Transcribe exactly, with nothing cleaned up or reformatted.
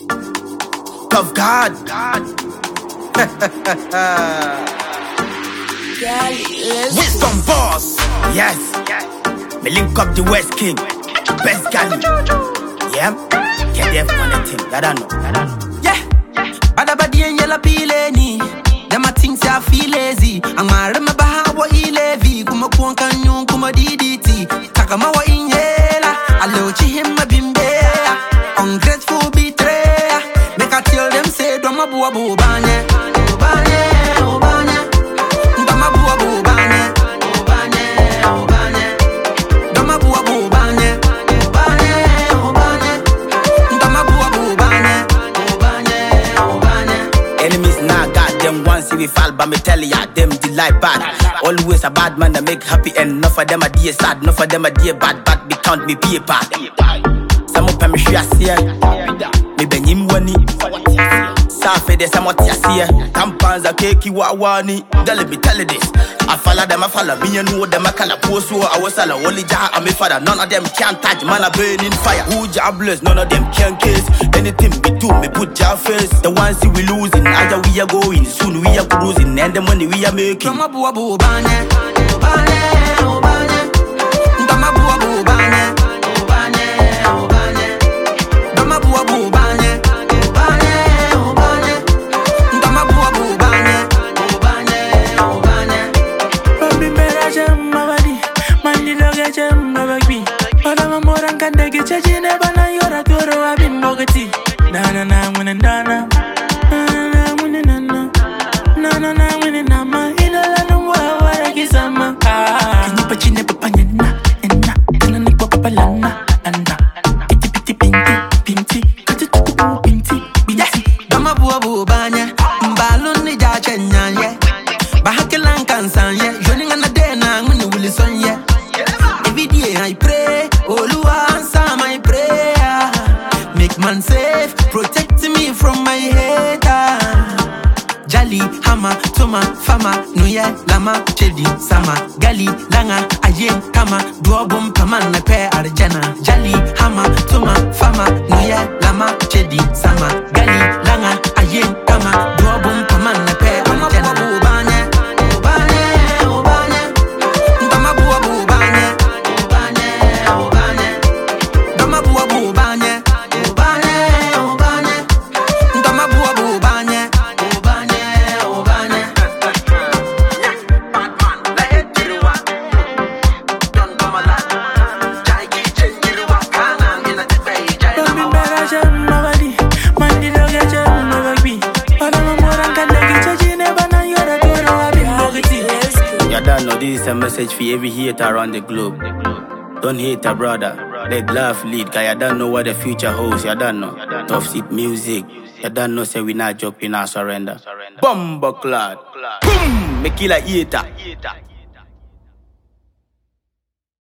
Tough God. God. Wisdom boss. Yes. Me link up the West King. Best gal. Yeah. Get there for the team. I don't know. Yeah. Badabadi and yellow pileni. Them a things I feel lazy. I'm a remember how what he levy. Kuma kuan kanyon kuma D D T. Takama wa inyela. Alochi him a bimbe. Ungrateful betrayer. Make I tell them say drama bua bua banye. Banye, oh banye. Drama bua bua banye. Oh banye, oh banye. Drama bua bua banye. Banye, oh banye. Drama bua bua banye. Oh banye, oh banye. Enemies now got them once if we fall, but me tell ya them delight bad. Always a bad man that make happy and enough of them a dear sad, enough of them a dear bad, but me count me paper. Some of them share see me benyim wani. Safe de some what ya see. Tampans a keki wa wani. Tell me tell this. I follow them, I follow me and know them. I call a post so I was all only jar and me father. None of them can touch man a burning fire. Who jobless? None of them can case. Anything we do, me put your face. The ones we losing, either we are going soon we are cruising, and the money we are making. Drama bua bua banye, banye, oh banye. Drama bua bua banye, banye, oh banye. Drama bua bua banye, banye, oh banye. Drama bua bua banye, banye, oh banye. Bambi mera jem mabadi, mandi doge jem mabagbi. Odama moran kande gicha jine bana yora toro abin mogati. Na na na wina na na, na na wina na na, na na na wina na ma. Ina la nungwa wara kisama. Kinyi pa chine pa panya na, na, ina ni kwa papa lana, anda. Piti piti pinti, pinti, kati tuku pinti, pinti. Drama bua bua banye, mbalun ni jache nyanye. Bahakelan kansan ye, joni ngana dena nguni wuli son ye. Every day I pray, Oluwa answer my prayer. Make man safe, protect me from my hater. Jali, hama, toma, fama, nuye, lama, chedi, sama, gali, langa, ayen, kama, duobum, paman, na pe arjana. Jali, hama, toma, fama, nuye, lama, chedi, sama, gali, langa, ayen, kama, duobum, paman, na pe arjana. This is a message for every hater around the globe. Don't hate a brother. Let love lead, cause you don't know what the future holds. You don't know. Tough seat music. You don't know say we not joke, we not surrender. Bumbo clad. Boom! Me kill a hater.